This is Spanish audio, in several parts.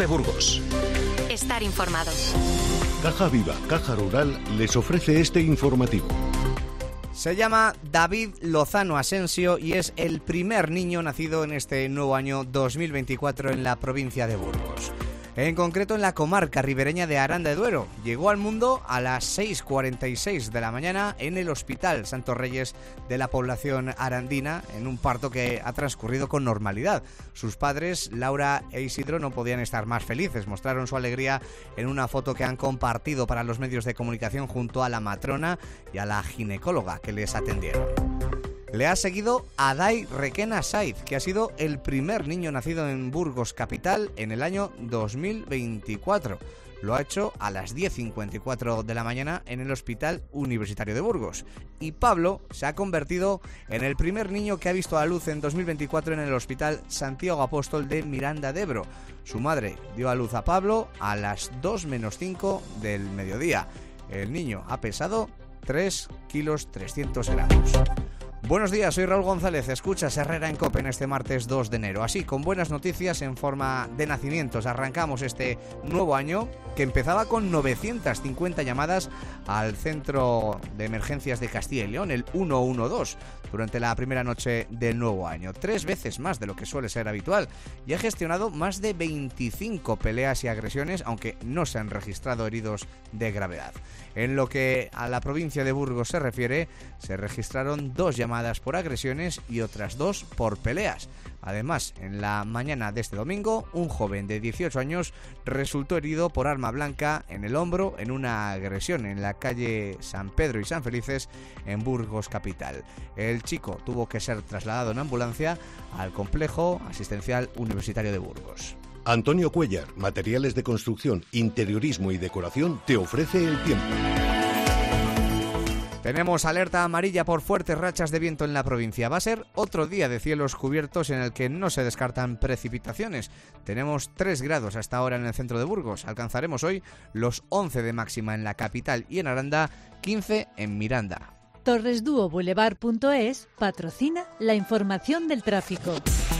COPE Burgos. Estar informado. Caja Viva, Caja Rural, les ofrece este informativo. Se llama David Lozano Asensio y es el primer niño nacido en este nuevo año 2024 en la provincia de Burgos. En concreto en la comarca ribereña de Aranda de Duero. Llegó al mundo a las 6:46 de la mañana en el Hospital Santos Reyes de la población arandina, en un parto que ha transcurrido con normalidad. Sus padres, Laura e Isidro, no podían estar más felices. Mostraron su alegría en una foto que han compartido para los medios de comunicación junto a la matrona y a la ginecóloga que les atendieron. Le ha seguido Adai Requena Saiz, que ha sido el primer niño nacido en Burgos capital en el año 2024. Lo ha hecho a las 10:54 de la mañana en el Hospital Universitario de Burgos. Y Pablo se ha convertido en el primer niño que ha visto a luz en 2024 en el Hospital Santiago Apóstol de Miranda de Ebro. Su madre dio a luz a Pablo a las 2 menos 5 del mediodía. El niño ha pesado 3 kilos 300 gramos. Buenos días, soy Raúl González, escuchas Herrera en COPE en este martes 2 de enero. Así, con buenas noticias en forma de nacimientos, arrancamos este nuevo año que empezaba con 950 llamadas al Centro de Emergencias de Castilla y León, el 112, durante la primera noche del nuevo año. 3 veces más de lo que suele ser habitual, y ha gestionado más de 25 peleas y agresiones, aunque no se han registrado heridos de gravedad. En lo que a la provincia de Burgos se refiere, se registraron 2 llamadas por agresiones y otras 2 por peleas. Además, en la mañana de este domingo, un joven de 18 años resultó herido por arma blanca en el hombro en una agresión en la calle San Pedro y San Felices en Burgos capital. El chico tuvo que ser trasladado en ambulancia al complejo asistencial universitario de Burgos. Antonio Cuellar, materiales de construcción, interiorismo y decoración, te ofrece el tiempo. Tenemos alerta amarilla por fuertes rachas de viento en la provincia. Va a ser otro día de cielos cubiertos en el que no se descartan precipitaciones. Tenemos 3 grados hasta ahora en el centro de Burgos. Alcanzaremos hoy los 11 de máxima en la capital y en Aranda, 15 en Miranda. Torresduoboulevard.es patrocina la información del tráfico.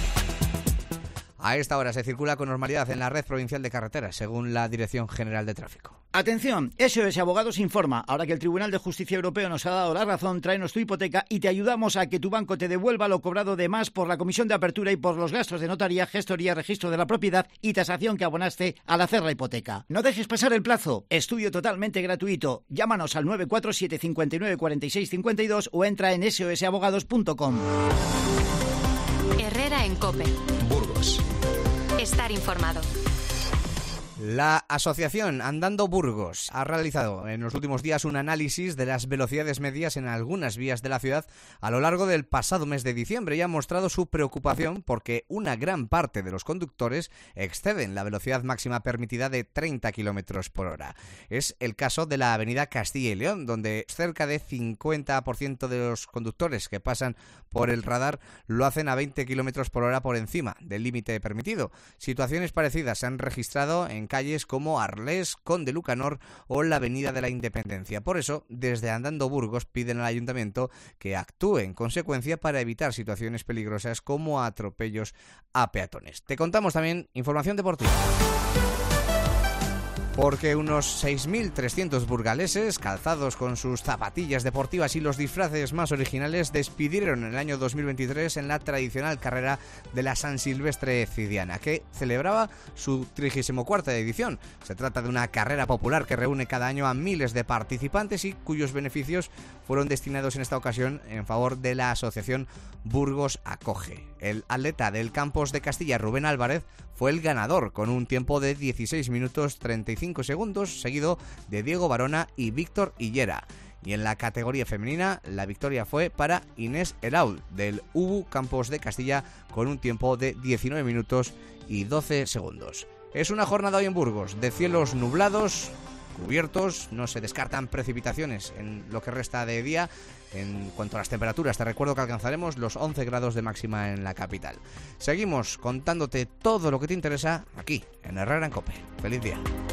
A esta hora se circula con normalidad en la red provincial de carreteras, según la Dirección General de Tráfico. Atención, SOS Abogados informa. Ahora que el Tribunal de Justicia Europeo nos ha dado la razón, tráenos tu hipoteca y te ayudamos a que tu banco te devuelva lo cobrado de más por la comisión de apertura y por los gastos de notaría, gestoría, registro de la propiedad y tasación que abonaste al hacer la hipoteca. No dejes pasar el plazo. Estudio totalmente gratuito. Llámanos al 947 59 46 52 o entra en sosabogados.com. Herrera en COPE. Burgos. Estar informado. La asociación Andando Burgos ha realizado en los últimos días un análisis de las velocidades medias en algunas vías de la ciudad a lo largo del pasado mes de diciembre y ha mostrado su preocupación porque una gran parte de los conductores exceden la velocidad máxima permitida de 30 km por hora. Es el caso de la avenida Castilla y León, donde cerca de 50% de los conductores que pasan por el radar lo hacen a 20 km por hora por encima del límite permitido. Situaciones parecidas se han registrado en calles como Arlés, Conde Lucanor o la Avenida de la Independencia. Por eso, desde Andando Burgos piden al Ayuntamiento que actúe en consecuencia para evitar situaciones peligrosas como atropellos a peatones. Te contamos también información deportiva. Porque unos 6.300 burgaleses, calzados con sus zapatillas deportivas y los disfraces más originales, despidieron el año 2023 en la tradicional carrera de la San Silvestre Cidiana, que celebraba su 34ª edición. Se trata de una carrera popular que reúne cada año a miles de participantes y cuyos beneficios fueron destinados en esta ocasión en favor de la asociación Burgos Acoge. El atleta del Campos de Castilla, Rubén Álvarez, fue el ganador con un tiempo de 16 minutos 35 segundos, seguido de Diego Barona y Víctor Hillera. Y en la categoría femenina, la victoria fue para Inés Heraud, del UBU Campos de Castilla, con un tiempo de 19 minutos y 12 segundos. Es una jornada hoy en Burgos de cielos nublados, cubiertos, no se descartan precipitaciones en lo que resta de día. En cuanto a las temperaturas, te recuerdo que alcanzaremos los 11 grados de máxima en la capital. Seguimos contándote todo lo que te interesa aquí, en Herrera en COPE. ¡Feliz día!